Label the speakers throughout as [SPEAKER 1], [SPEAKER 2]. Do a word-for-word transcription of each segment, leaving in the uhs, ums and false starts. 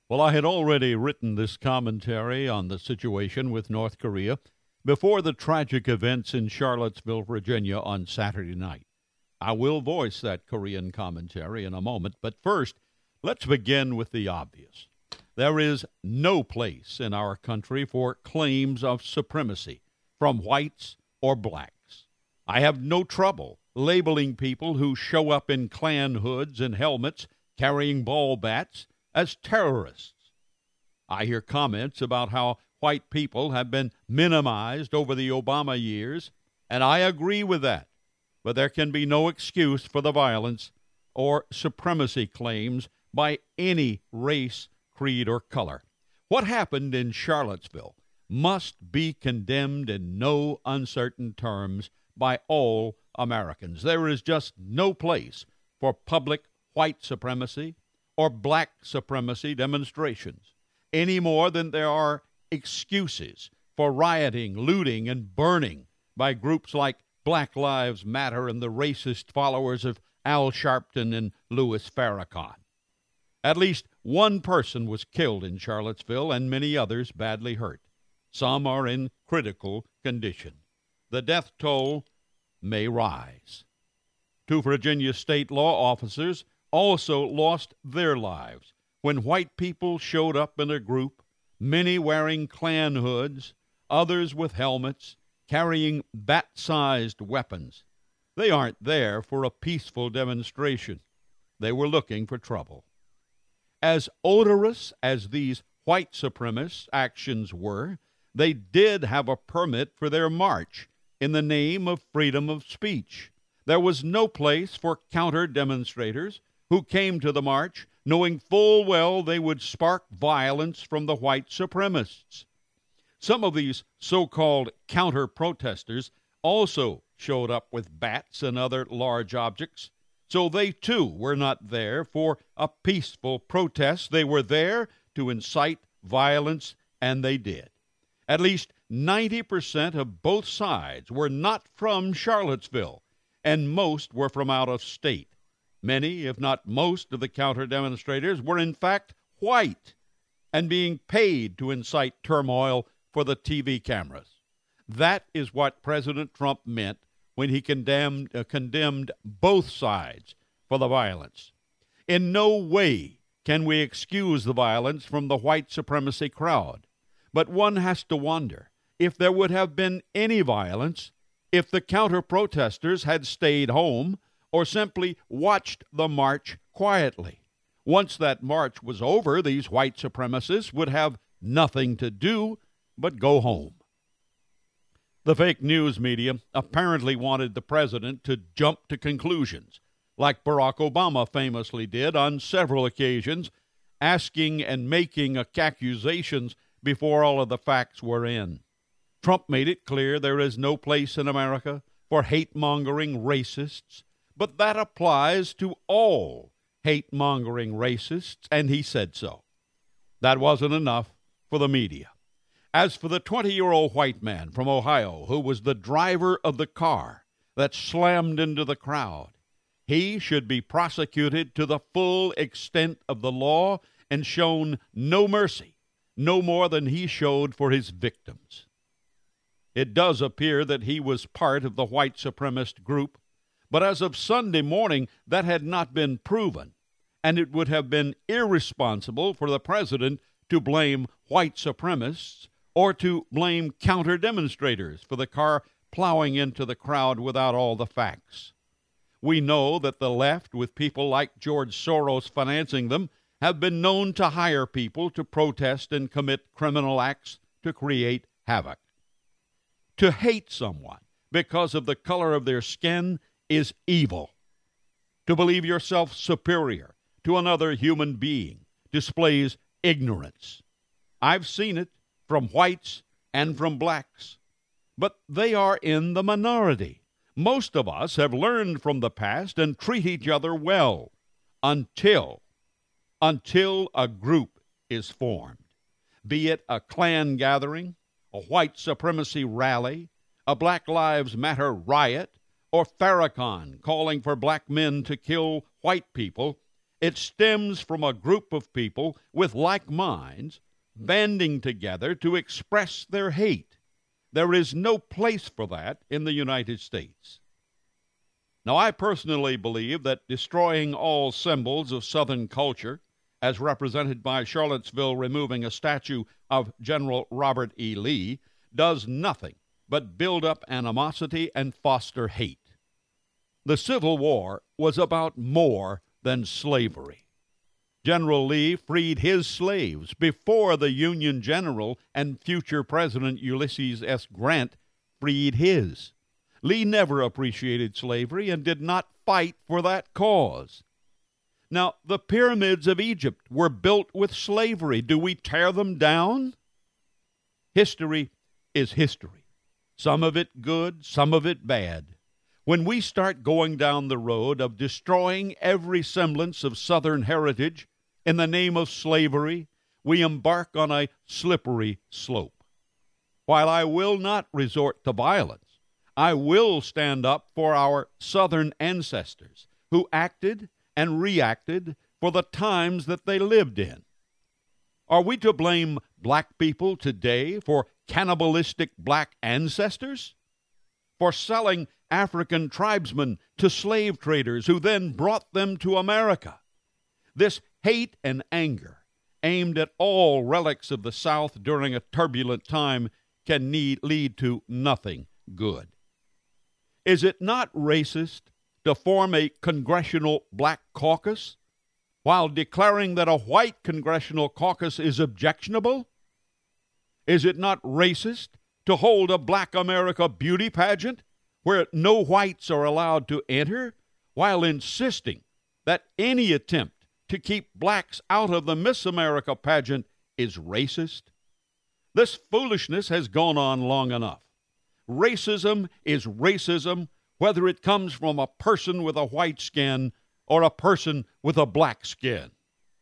[SPEAKER 1] Well, I had already written this commentary on the situation with North Korea before the tragic events in Charlottesville, Virginia on Saturday night. I will voice that Korean commentary in a moment, but first, let's begin with the obvious. There is no place in our country for claims of supremacy from whites or blacks. I have no trouble labeling people who show up in Klan hoods and helmets carrying ball bats as terrorists. I hear comments about how white people have been minimized over the Obama years, and I agree with that. But there can be no excuse for the violence or supremacy claims by any race, creed, or color. What happened in Charlottesville must be condemned in no uncertain terms by all Americans. There is just no place for public white supremacy or black supremacy demonstrations, any more than there are excuses for rioting, looting, and burning by groups like Black Lives Matter and the racist followers of Al Sharpton and Louis Farrakhan. At least one person was killed in Charlottesville and many others badly hurt. Some are in critical condition. The death toll may rise. Two Virginia state law officers also lost their lives when white people showed up in a group, many wearing Klan hoods, others with helmets, carrying bat-sized weapons. They aren't there for a peaceful demonstration. They were looking for trouble. As odorous as these white supremacist actions were, they did have a permit for their march in the name of freedom of speech. There was no place for counter-demonstrators who came to the march knowing full well they would spark violence from the white supremacists. Some of these so-called counter-protesters also showed up with bats and other large objects, so they too were not there for a peaceful protest. They were there to incite violence, and they did. At least ninety percent of both sides were not from Charlottesville, and most were from out of state. Many, if not most, of the counter-demonstrators were in fact white and being paid to incite turmoil for the T V cameras. That is what President Trump meant when he condemned, uh, condemned both sides for the violence. In no way can we excuse the violence from the white supremacy crowd, but one has to wonder if there would have been any violence if the counter-protesters had stayed home or simply watched the march quietly. Once that march was over, these white supremacists would have nothing to do but go home. The fake news media apparently wanted the president to jump to conclusions, like Barack Obama famously did on several occasions, asking and making accusations before all of the facts were in. Trump made it clear there is no place in America for hate-mongering racists, but that applies to all hate-mongering racists, and he said so. That wasn't enough for the media. As for the twenty-year-old white man from Ohio who was the driver of the car that slammed into the crowd, he should be prosecuted to the full extent of the law and shown no mercy, no more than he showed for his victims. It does appear that he was part of the white supremacist group, but as of Sunday morning, that had not been proven, and it would have been irresponsible for the president to blame white supremacists or to blame counter-demonstrators for the car plowing into the crowd without all the facts. We know that the left, with people like George Soros financing them, have been known to hire people to protest and commit criminal acts to create havoc. To hate someone because of the color of their skin is evil. To believe yourself superior to another human being displays ignorance. I've seen it from whites and from blacks, but they are in the minority. Most of us have learned from the past and treat each other well until, until a group is formed, be it a Klan gathering, a white supremacy rally, a Black Lives Matter riot, or Farrakhan calling for black men to kill white people, It stems from a group of people with like minds banding together to express their hate. There is no place for that in the United States. Now, I personally believe that destroying all symbols of Southern culture, as represented by Charlottesville removing a statue of General Robert E. Lee, does nothing but build up animosity and foster hate. The Civil War was about more than slavery. General Lee freed his slaves before the Union general and future President Ulysses S. Grant freed his. Lee never appreciated slavery and did not fight for that cause. Now, the pyramids of Egypt were built with slavery. Do we tear them down? History is history. Some of it good, some of it bad. When we start going down the road of destroying every semblance of Southern heritage in the name of slavery, we embark on a slippery slope. While I will not resort to violence, I will stand up for our Southern ancestors who acted and reacted for the times that they lived in. Are we to blame black people today for cannibalistic black ancestors? For selling African tribesmen to slave traders who then brought them to America? This hate and anger aimed at all relics of the South during a turbulent time can need, lead to nothing good. Is it not racist to form a congressional black caucus while declaring that a white congressional caucus is objectionable? Is it not racist to hold a Black America beauty pageant where no whites are allowed to enter while insisting that any attempt to keep blacks out of the Miss America pageant is racist? This foolishness has gone on long enough. Racism is racism, whether it comes from a person with a white skin or a person with a black skin.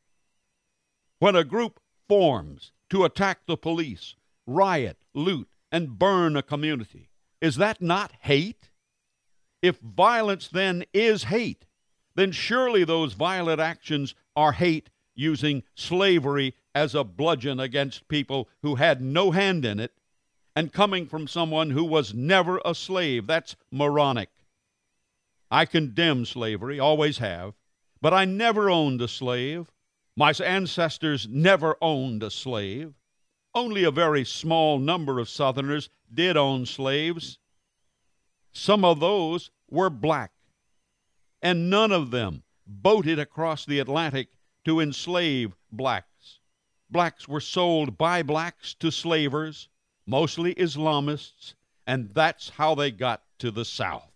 [SPEAKER 1] When a group forms to attack the police, riot, loot, and burn a community, is that not hate? If violence then is hate, then surely those violent actions are hate using slavery as a bludgeon against people who had no hand in it and coming from someone who was never a slave. That's moronic. I condemn slavery, always have, but I never owned a slave. My ancestors never owned a slave. Only a very small number of Southerners did own slaves. Some of those were black, and none of them boated across the Atlantic to enslave blacks. Blacks were sold by blacks to slavers, mostly Islamists, and that's how they got to the South.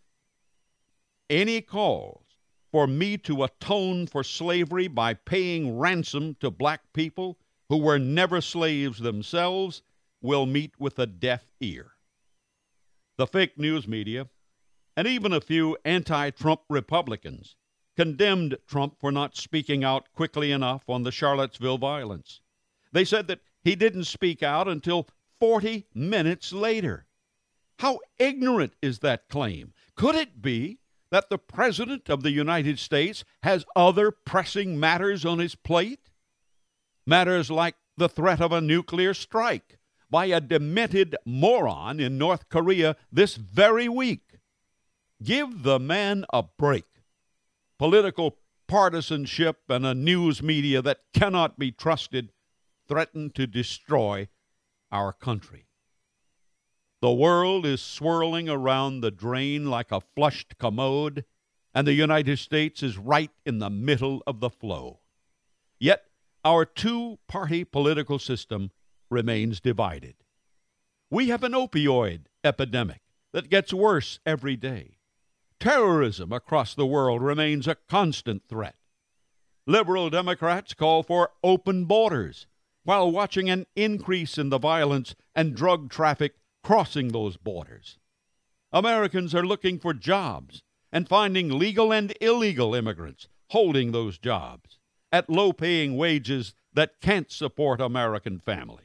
[SPEAKER 1] Any calls for me to atone for slavery by paying ransom to black people who were never slaves themselves will meet with a deaf ear. The fake news media, and even a few anti-Trump Republicans, condemned Trump for not speaking out quickly enough on the Charlottesville violence. They said that he didn't speak out until forty minutes later. How ignorant is that claim? Could it be that the President of the United States has other pressing matters on his plate? Matters like the threat of a nuclear strike by a demented moron in North Korea this very week. Give the man a break. Political partisanship and a news media that cannot be trusted threaten to destroy our country. The world is swirling around the drain like a flushed commode, and the United States is right in the middle of the flow. Yet our two-party political system remains divided. We have an opioid epidemic that gets worse every day. Terrorism across the world remains a constant threat. Liberal Democrats call for open borders while watching an increase in the violence and drug traffic crossing those borders. Americans are looking for jobs and finding legal and illegal immigrants holding those jobs at low-paying wages that can't support American families.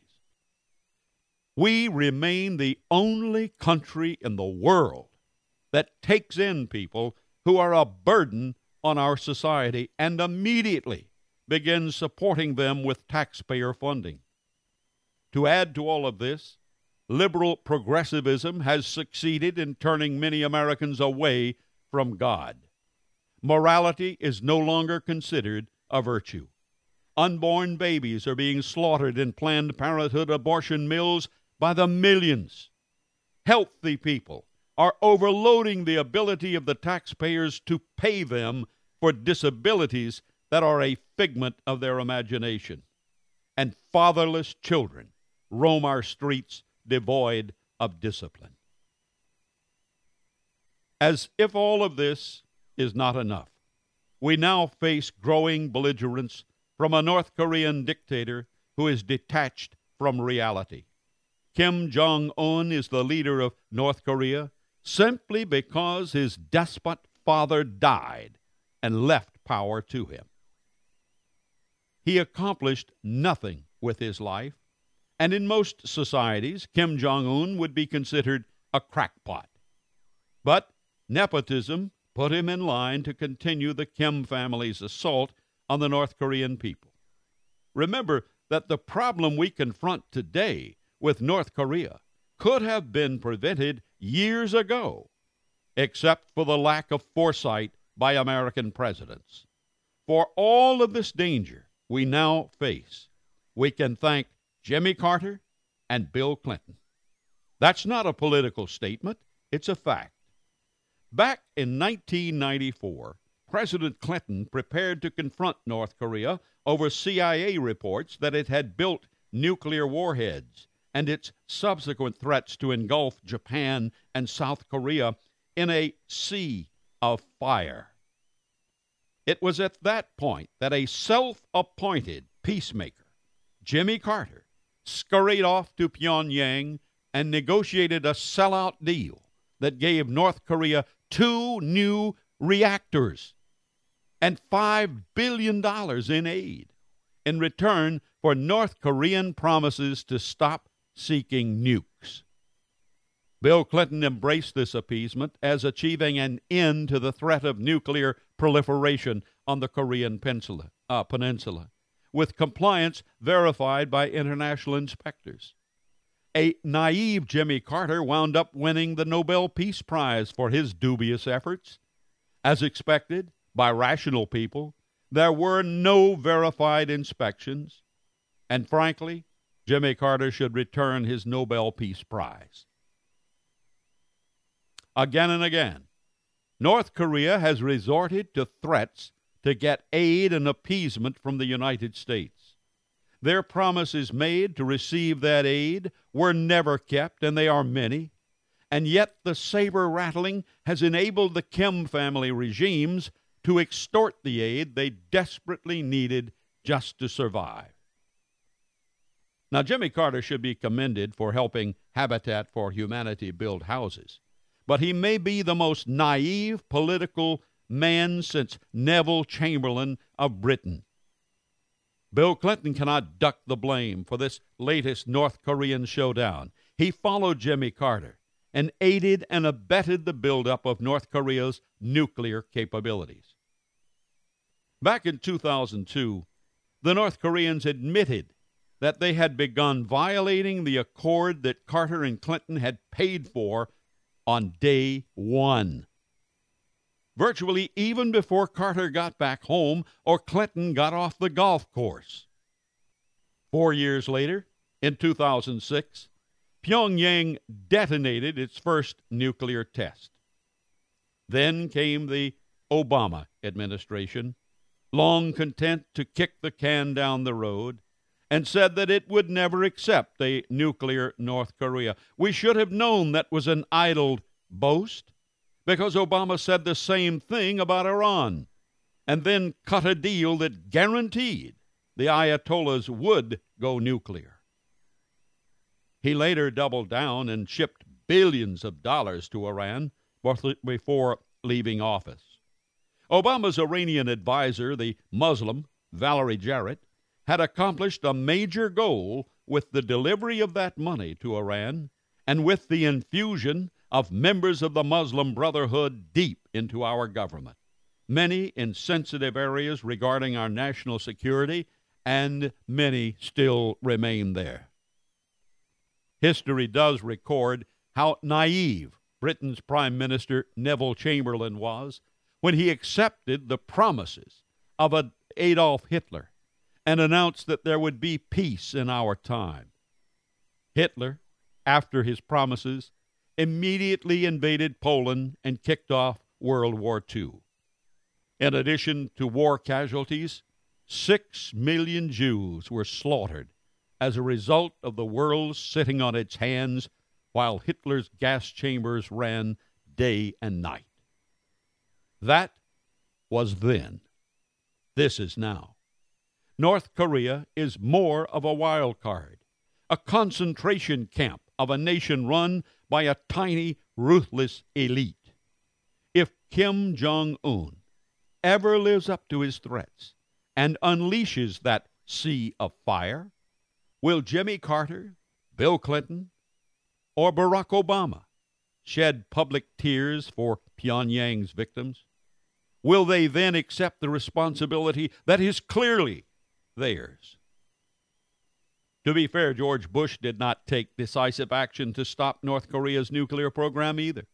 [SPEAKER 1] We remain the only country in the world that takes in people who are a burden on our society and immediately begin supporting them with taxpayer funding. To add to all of this, liberal progressivism has succeeded in turning many Americans away from God. Morality is no longer considered a virtue. Unborn babies are being slaughtered in Planned Parenthood abortion mills by the millions. Healthy people are overloading the ability of the taxpayers to pay them for disabilities that are a figment of their imagination. And fatherless children roam our streets devoid of discipline. As if all of this is not enough, we now face growing belligerence from a North Korean dictator who is detached from reality. Kim Jong-un is the leader of North Korea simply because his despot father died and left power to him. He accomplished nothing with his life, and in most societies, Kim Jong-un would be considered a crackpot. But nepotism put him in line to continue the Kim family's assault on the North Korean people. Remember that the problem we confront today with North Korea could have been prevented years ago, except for the lack of foresight by American presidents. For all of this danger we now face, we can thank Jimmy Carter and Bill Clinton. That's not a political statement, it's a fact. Back in nineteen ninety-four, President Clinton prepared to confront North Korea over C I A reports that it had built nuclear warheads and its subsequent threats to engulf Japan and South Korea in a sea of fire. It was at that point that a self-appointed peacemaker, Jimmy Carter, scurried off to Pyongyang and negotiated a sellout deal that gave North Korea two new reactors and five billion dollars in aid in return for North Korean promises to stop seeking nukes. Bill Clinton embraced this appeasement as achieving an end to the threat of nuclear proliferation on the Korean peninsula, uh, peninsula, with compliance verified by international inspectors. A naive Jimmy Carter wound up winning the Nobel Peace Prize for his dubious efforts. As expected by rational people, there were no verified inspections, and frankly, Jimmy Carter should return his Nobel Peace Prize. Again and again, North Korea has resorted to threats to get aid and appeasement from the United States. Their promises made to receive that aid were never kept, and they are many, and yet the saber-rattling has enabled the Kim family regimes to extort the aid they desperately needed just to survive. Now, Jimmy Carter should be commended for helping Habitat for Humanity build houses, but he may be the most naive political man since Neville Chamberlain of Britain. Bill Clinton cannot duck the blame for this latest North Korean showdown. He followed Jimmy Carter and aided and abetted the buildup of North Korea's nuclear capabilities. Back in two thousand two, the North Koreans admitted that they had begun violating the accord that Carter and Clinton had paid for on day one. Virtually even before Carter got back home or Clinton got off the golf course. Four years later, in two thousand six, Pyongyang detonated its first nuclear test. Then came the Obama administration, long content to kick the can down the road, and said that it would never accept a nuclear North Korea. We should have known that was an idle boast, because Obama said the same thing about Iran, and then cut a deal that guaranteed the Ayatollahs would go nuclear. He later doubled down and shipped billions of dollars to Iran before leaving office. Obama's Iranian advisor, the Muslim Valerie Jarrett, had accomplished a major goal with the delivery of that money to Iran and with the infusion of members of the Muslim Brotherhood deep into our government. many in sensitive areas regarding our national security, and many still remain there. History does record how naive Britain's Prime Minister Neville Chamberlain was when he accepted the promises of Adolf Hitler and announced that there would be peace in our time. Hitler, after his promises, immediately invaded Poland and kicked off World War Two. In addition to war casualties, six million Jews were slaughtered as a result of the world sitting on its hands while Hitler's gas chambers ran day and night. That was then. This is now. North Korea is more of a wild card, a concentration camp of a nation run by a tiny, ruthless elite. If Kim Jong-un ever lives up to his threats and unleashes that sea of fire, will Jimmy Carter, Bill Clinton, or Barack Obama shed public tears for Pyongyang's victims? Will they then accept the responsibility that is clearly theirs? To be fair, George Bush did not take decisive action to stop North Korea's nuclear program either.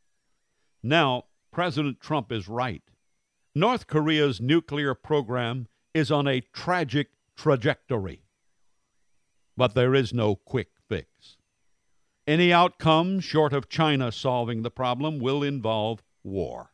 [SPEAKER 1] Now, President Trump is right. North Korea's nuclear program is on a tragic trajectory. But there is no quick fix. Any outcome short of China solving the problem will involve war.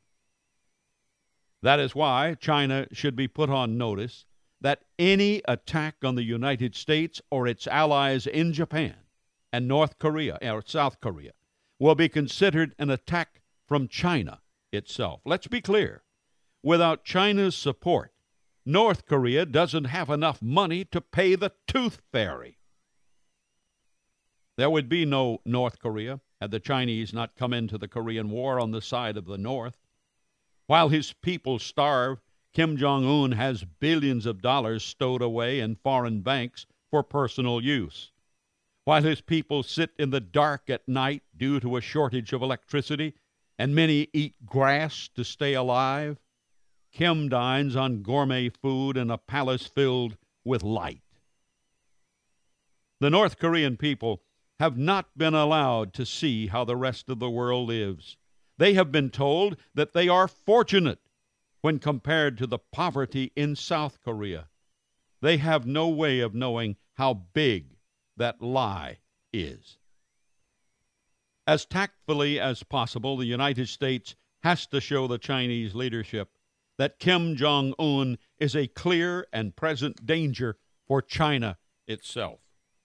[SPEAKER 1] That is why China should be put on notice that any attack on the United States or its allies in Japan and North Korea or South Korea will be considered an attack from China itself. Let's be clear. Without China's support, North Korea doesn't have enough money to pay the tooth fairy. There would be no North Korea had the Chinese not come into the Korean War on the side of the North. While his people starve, Kim Jong-un has billions of dollars stowed away in foreign banks for personal use. While his people sit in the dark at night due to a shortage of electricity, and many eat grass to stay alive, Kim dines on gourmet food in a palace filled with light. The North Korean people have not been allowed to see how the rest of the world lives. They have been told that they are fortunate when compared to the poverty in South Korea. They have no way of knowing how big that lie is. As tactfully as possible, the United States has to show the Chinese leadership that Kim Jong-un is a clear and present danger for China itself.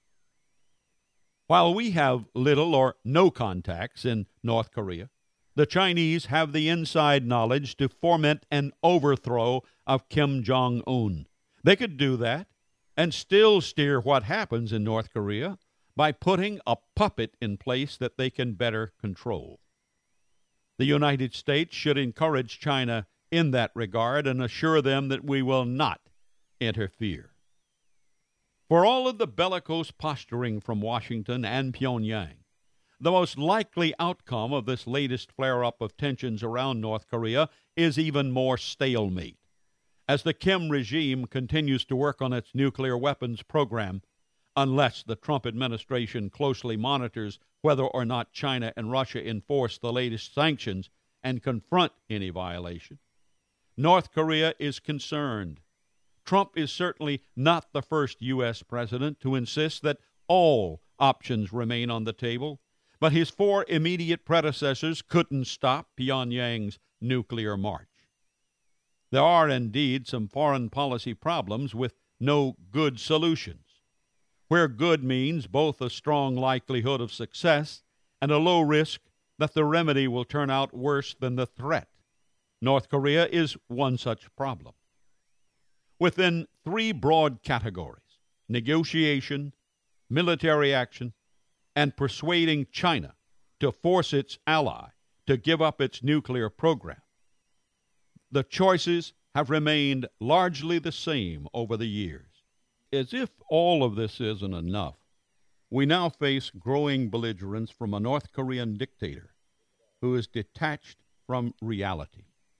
[SPEAKER 1] While we have little or no contacts in North Korea, the Chinese have the inside knowledge to foment an overthrow of Kim Jong-un. They could do that and still steer what happens in North Korea by putting a puppet in place that they can better control. The United States should encourage China in that regard and assure them that we will not interfere. For all of the bellicose posturing from Washington and Pyongyang, the most likely outcome of this latest flare-up of tensions around North Korea is even more stalemate. As the Kim regime continues to work on its nuclear weapons program, unless the Trump administration closely monitors whether or not China and Russia enforce the latest sanctions and confront any violation, North Korea is concerned. Trump is certainly not the first U S president to insist that all options remain on the table, but his four immediate predecessors couldn't stop Pyongyang's nuclear march. There are indeed some foreign policy problems with no good solutions, where good means both a strong likelihood of success and a low risk that the remedy will turn out worse than the threat. North Korea is one such problem. Within three broad categories, negotiation, military action, and persuading China to force its ally to give up its nuclear program, the choices have remained largely the same over the years. As if all of this isn't enough, we now face growing belligerence from a North Korean dictator who is detached from reality.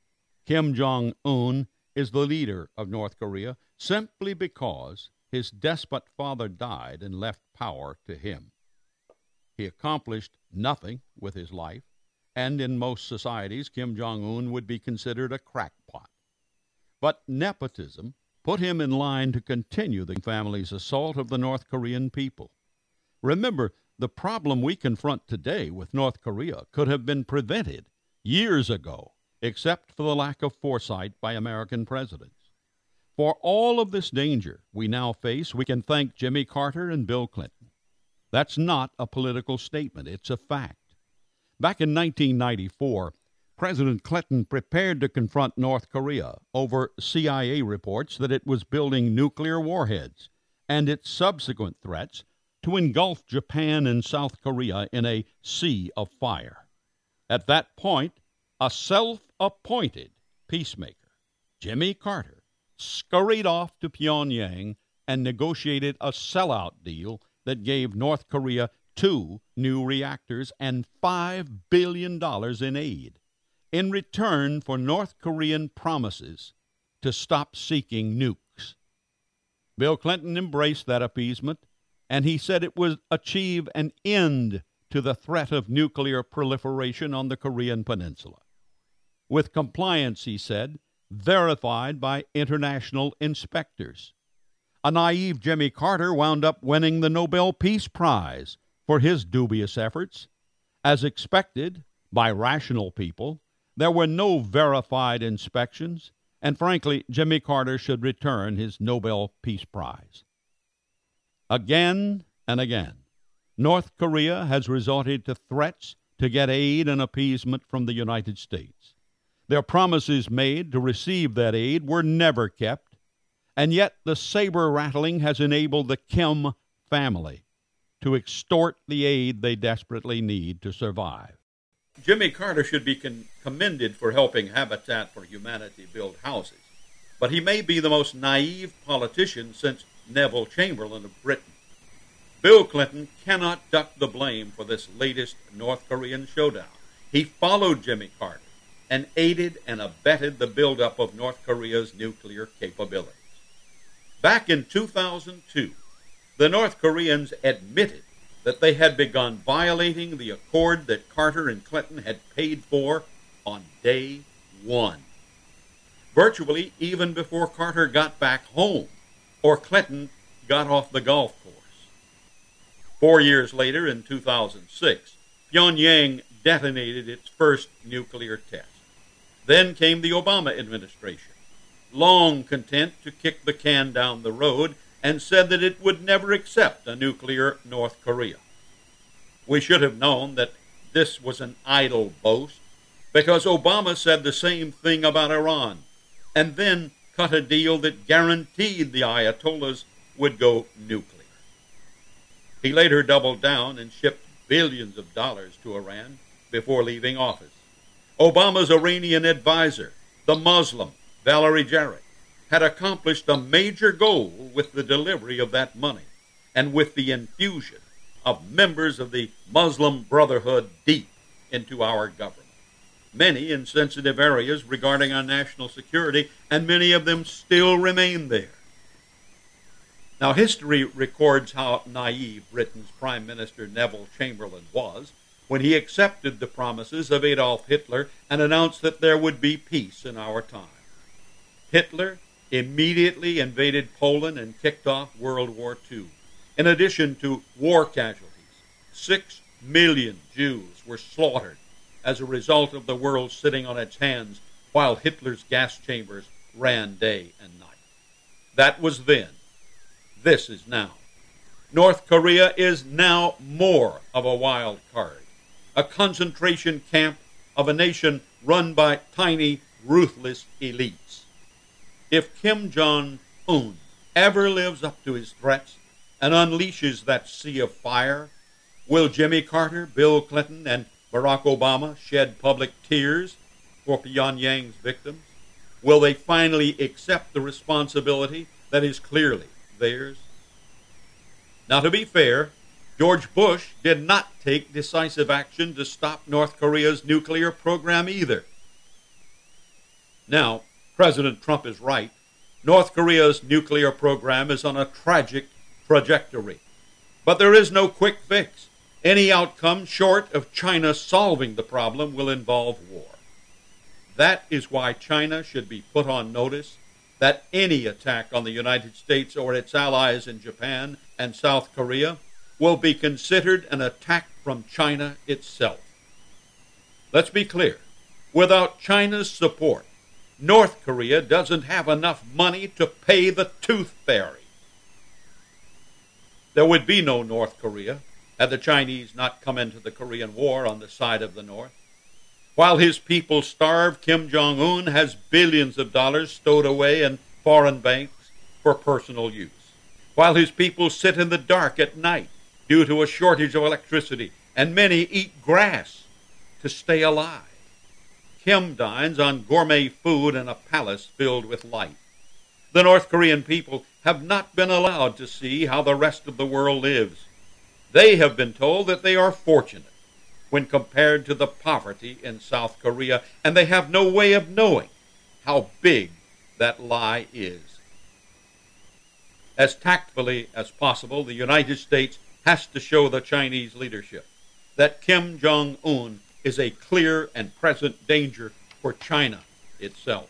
[SPEAKER 1] Kim Jong-un is the leader of North Korea simply because his despot father died and left power to him. He accomplished nothing with his life, and in most societies, Kim Jong-un would be considered a crackpot. But nepotism put him in line to continue the family's assault of the North Korean people. Remember, the problem we confront today with North Korea could have been prevented years ago, except for the lack of foresight by American presidents. For all of this danger we now face, we can thank Jimmy Carter and Bill Clinton. That's not a political statement, it's a fact. Back in nineteen ninety-four, President Clinton prepared to confront North Korea over C I A reports that it was building nuclear warheads and its subsequent threats to engulf Japan and South Korea in a sea of fire. At that point, a self-appointed peacemaker, Jimmy Carter, scurried off to Pyongyang and negotiated a sellout deal that gave North Korea two new reactors and five billion dollars in aid, in return for North Korean promises to stop seeking nukes. Bill Clinton embraced that appeasement, and he said it would achieve an end to the threat of nuclear proliferation on the Korean Peninsula. With compliance, he said, verified by international inspectors. A naive Jimmy Carter wound up winning the Nobel Peace Prize for his dubious efforts. As expected by rational people, there were no verified inspections, and frankly, Jimmy Carter should return his Nobel Peace Prize. Again and again, North Korea has resorted to threats to get aid and appeasement from the United States. Their promises made to receive that aid were never kept, and yet the saber-rattling has enabled the Kim family to extort the aid they desperately need to survive. Jimmy Carter should be con- commended for helping Habitat for Humanity build houses, but he may be the most naive politician since Neville Chamberlain of Britain. Bill Clinton cannot duck the blame for this latest North Korean showdown. He followed Jimmy Carter and aided and abetted the buildup of North Korea's nuclear capabilities. Back in two thousand two, the North Koreans admitted that they had begun violating the accord that Carter and Clinton had paid for on day one, virtually even before Carter got back home or Clinton got off the golf course. Four years later, in two thousand six, Pyongyang detonated its first nuclear test. Then came the Obama administration, long content to kick the can down the road, and said that it would never accept a nuclear North Korea. We should have known that this was an idle boast, because Obama said the same thing about Iran, and then cut a deal that guaranteed the Ayatollahs would go nuclear. He later doubled down and shipped billions of dollars to Iran before leaving office. Obama's Iranian advisor, the Muslim Valery Jarrett, had accomplished a major goal with the delivery of that money and with the infusion of members of the Muslim Brotherhood deep into our government. Many in sensitive areas regarding our national security, and many of them still remain there. Now, history records how naive Britain's Prime Minister Neville Chamberlain was when he accepted the promises of Adolf Hitler and announced that there would be peace in our time. Hitler immediately invaded Poland and kicked off World War Two. In addition to war casualties, six million Jews were slaughtered as a result of the world sitting on its hands while Hitler's gas chambers ran day and night. That was then. This is now. North Korea is now more of a wild card, a concentration camp of a nation run by tiny, ruthless elites. If Kim Jong-un ever lives up to his threats and unleashes that sea of fire, will Jimmy Carter, Bill Clinton, and Barack Obama shed public tears for Pyongyang's victims? Will they finally accept the responsibility that is clearly theirs? Now, to be fair, George Bush did not take decisive action to stop North Korea's nuclear program either. Now, President Trump is right. North Korea's nuclear program is on a tragic trajectory. But there is no quick fix. Any outcome short of China solving the problem will involve war. That is why China should be put on notice that any attack on the United States or its allies in Japan and South Korea will be considered an attack from China itself. Let's be clear. Without China's support, North Korea doesn't have enough money to pay the tooth fairy. There would be no North Korea had the Chinese not come into the Korean War on the side of the North. While his people starve, Kim Jong-un has billions of dollars stowed away in foreign banks for personal use. While his people sit in the dark at night due to a shortage of electricity, and many eat grass to stay alive. Kim dines on gourmet food in a palace filled with light. The North Korean people have not been allowed to see how the rest of the world lives. They have been told that they are fortunate when compared to the poverty in South Korea, and they have no way of knowing how big that lie is. As tactfully as possible, the United States has to show the Chinese leadership that Kim Jong-un is a clear and present danger for China itself.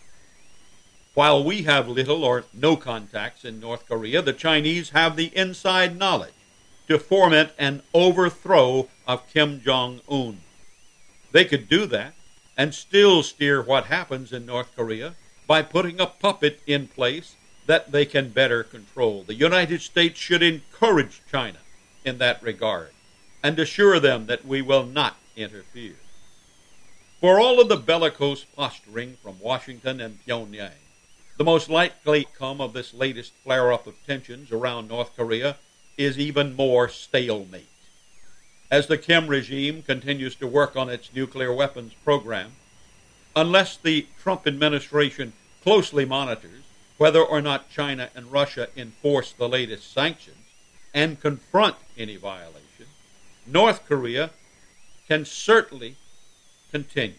[SPEAKER 1] While we have little or no contacts in North Korea, the Chinese have the inside knowledge to foment an overthrow of Kim Jong-un. They could do that and still steer what happens in North Korea by putting a puppet in place that they can better control. The United States should encourage China in that regard and assure them that we will not interfere. For all of the bellicose posturing from Washington and Pyongyang, the most likely outcome of this latest flare-up of tensions around North Korea is even more stalemate. As the Kim regime continues to work on its nuclear weapons program, unless the Trump administration closely monitors whether or not China and Russia enforce the latest sanctions and confront any violation, North Korea can certainly continue.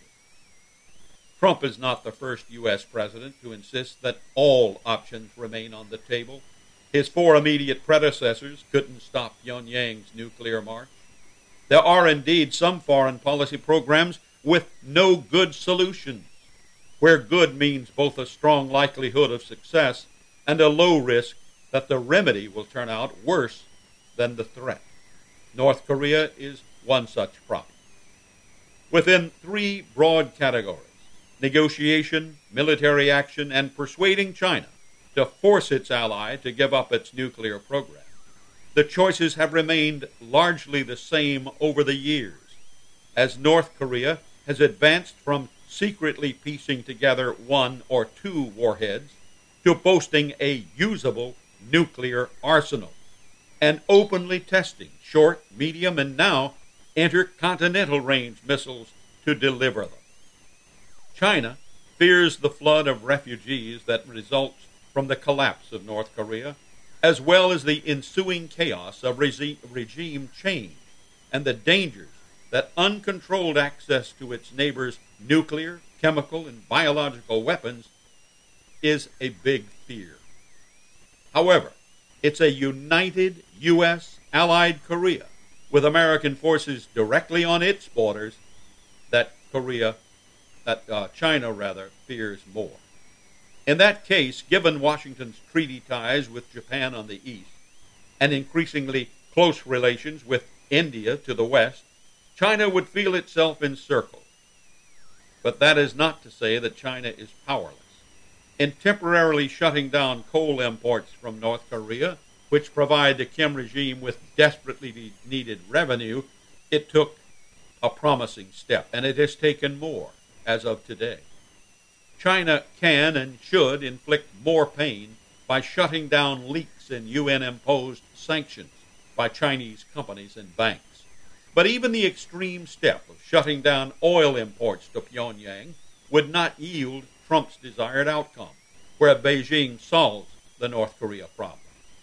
[SPEAKER 1] Trump is not the first U S president to insist that all options remain on the table. His four immediate predecessors couldn't stop Pyongyang's nuclear march. There are indeed some foreign policy programs with no good solutions, where good means both a strong likelihood of success and a low risk that the remedy will turn out worse than the threat. North Korea is one such problem. Within three broad categories: negotiation, military action, and persuading China to force its ally to give up its nuclear program, the choices have remained largely the same over the years, as North Korea has advanced from secretly piecing together one or two warheads to boasting a usable nuclear arsenal and openly testing short, medium, and now intercontinental range missiles to deliver them. China fears the flood of refugees that results from the collapse of North Korea, as well as the ensuing chaos of regi- regime change and the dangers that uncontrolled access to its neighbors' nuclear, chemical, and biological weapons is a big fear. However, it's a united U S allied Korea with American forces directly on its borders that Korea, that uh, China rather, fears more. In that case, given Washington's treaty ties with Japan on the east and increasingly close relations with India to the west, China would feel itself encircled. But that is not to say that China is powerless. In temporarily shutting down coal imports from North Korea, which provide the Kim regime with desperately needed revenue, it took a promising step, and it has taken more as of today. China can and should inflict more pain by shutting down leaks in U N-imposed sanctions by Chinese companies and banks. But even the extreme step of shutting down oil imports to Pyongyang would not yield Trump's desired outcome, where Beijing solves the North Korea problem.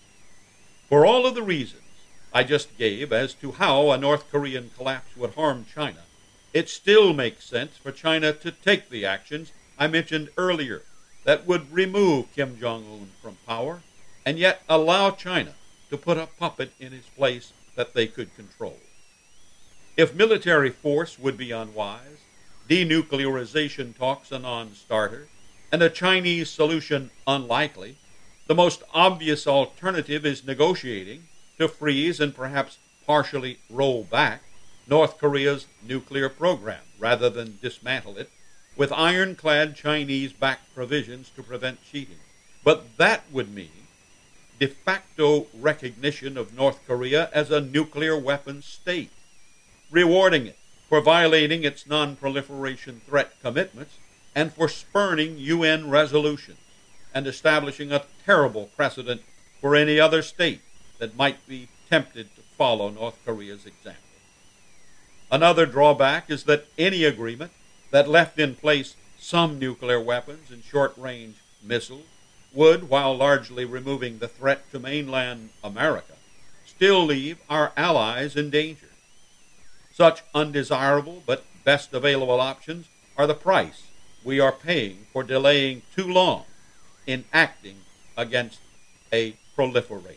[SPEAKER 1] For all of the reasons I just gave as to how a North Korean collapse would harm China, it still makes sense for China to take the actions I mentioned earlier that would remove Kim Jong-un from power and yet allow China to put a puppet in his place that they could control. If military force would be unwise, denuclearization talks a non-starter, and a Chinese solution unlikely, the most obvious alternative is negotiating to freeze and perhaps partially roll back North Korea's nuclear program rather than dismantle it with ironclad Chinese-backed provisions to prevent cheating. But that would mean de facto recognition of North Korea as a nuclear weapons state, rewarding it for violating its non-proliferation threat commitments and for spurning U N resolutions and establishing a terrible precedent for any other state that might be tempted to follow North Korea's example. Another drawback is that any agreement that left in place some nuclear weapons and short-range missiles would, while largely removing the threat to mainland America, still leave our allies in danger. Such undesirable but best available options are the price we are paying for delaying too long in acting against a proliferator.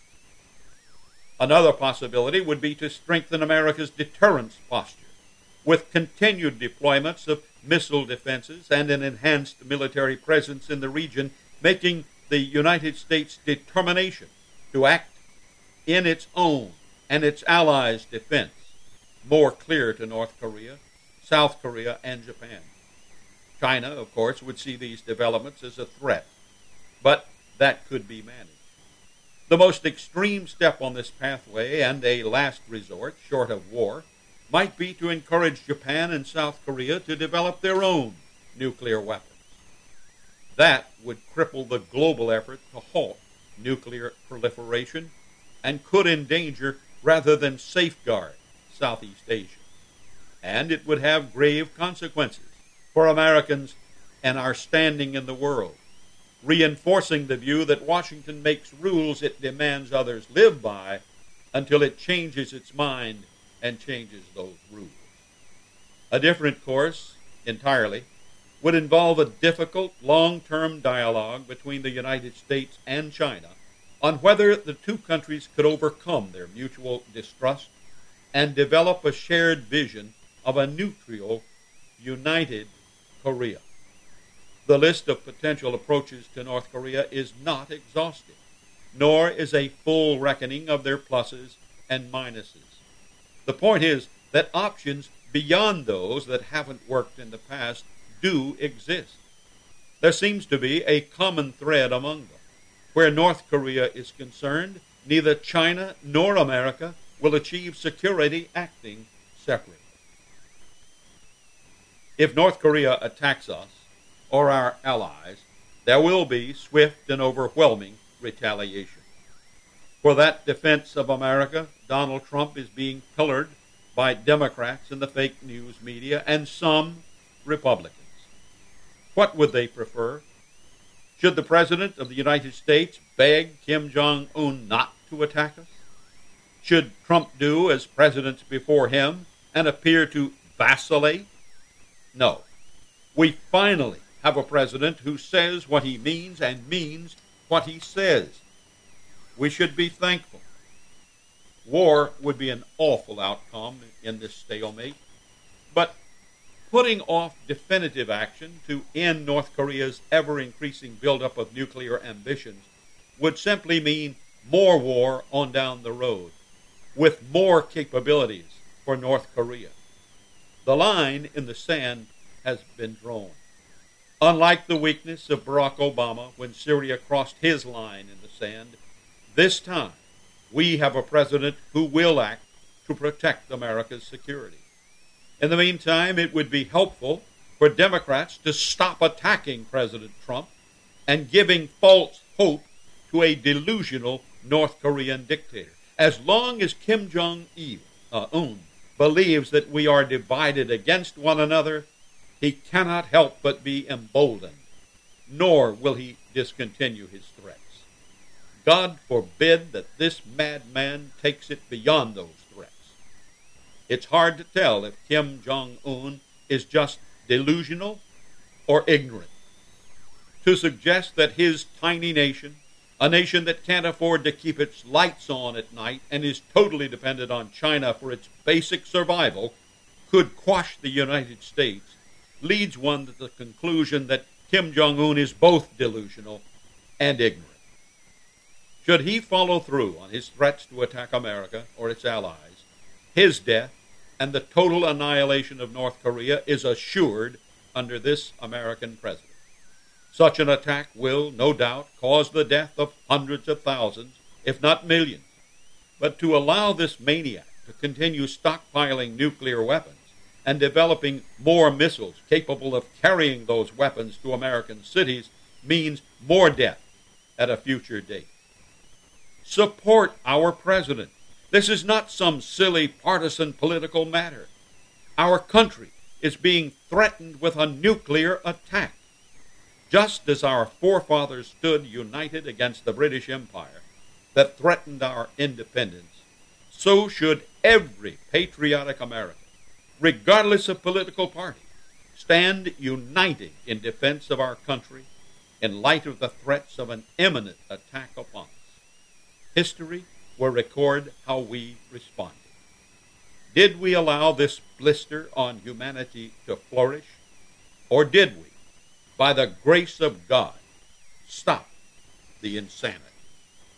[SPEAKER 1] Another possibility would be to strengthen America's deterrence posture with continued deployments of missile defenses and an enhanced military presence in the region, making the United States' determination to act in its own and its allies' defense more clear to North Korea, South Korea, and Japan. China, of course, would see these developments as a threat, but that could be managed. The most extreme step on this pathway, and a last resort, short of war, might be to encourage Japan and South Korea to develop their own nuclear weapons. That would cripple the global effort to halt nuclear proliferation and could endanger rather than safeguard Southeast Asia. And it would have grave consequences for Americans and our standing in the world, reinforcing the view that Washington makes rules it demands others live by until it changes its mind and changes those rules. A different course, entirely, would involve a difficult, long-term dialogue between the United States and China on whether the two countries could overcome their mutual distrust and develop a shared vision of a neutral, united Korea. The list of potential approaches to North Korea is not exhaustive, nor is a full reckoning of their pluses and minuses. The point is that options beyond those that haven't worked in the past do exist. There seems to be a common thread among them. Where North Korea is concerned, neither China nor America will achieve security acting separately. If North Korea attacks us, or our allies, there will be swift and overwhelming retaliation. For that defense of America, Donald Trump is being pillared by Democrats in the fake news media and some Republicans. What would they prefer? Should the President of the United States beg Kim Jong-un not to attack us? Should Trump do as presidents before him and appear to vacillate? No. We finally have a president who says what he means and means what he says. We should be thankful. War would be an awful outcome in this stalemate, but putting off definitive action to end North Korea's ever-increasing buildup of nuclear ambitions would simply mean more war on down the road, with more capabilities for North Korea. The line in the sand has been drawn. Unlike the weakness of Barack Obama when Syria crossed his line in the sand, this time we have a president who will act to protect America's security. In the meantime, it would be helpful for Democrats to stop attacking President Trump and giving false hope to a delusional North Korean dictator. As long as Kim Jong-il uh, Un believes that we are divided against one another, he cannot help but be emboldened, nor will he discontinue his threats. God forbid that this madman takes it beyond those threats. It's hard to tell if Kim Jong-un is just delusional or ignorant. To suggest that his tiny nation, a nation that can't afford to keep its lights on at night and is totally dependent on China for its basic survival, could quash the United States, leads one to the conclusion that Kim Jong-un is both delusional and ignorant. Should he follow through on his threats to attack America or its allies, his death and the total annihilation of North Korea is assured under this American president. Such an attack will, no doubt, cause the death of hundreds of thousands, if not millions. But to allow this maniac to continue stockpiling nuclear weapons and developing more missiles capable of carrying those weapons to American cities means more death at a future date. Support our president. This is not some silly partisan political matter. Our country is being threatened with a nuclear attack. Just as our forefathers stood united against the British Empire that threatened our independence, so should every patriotic American, regardless of political party, stand united in defense of our country in light of the threats of an imminent attack upon us. History will record how we responded. Did we allow this blister on humanity to flourish, or did we, by the grace of God, stop the insanity?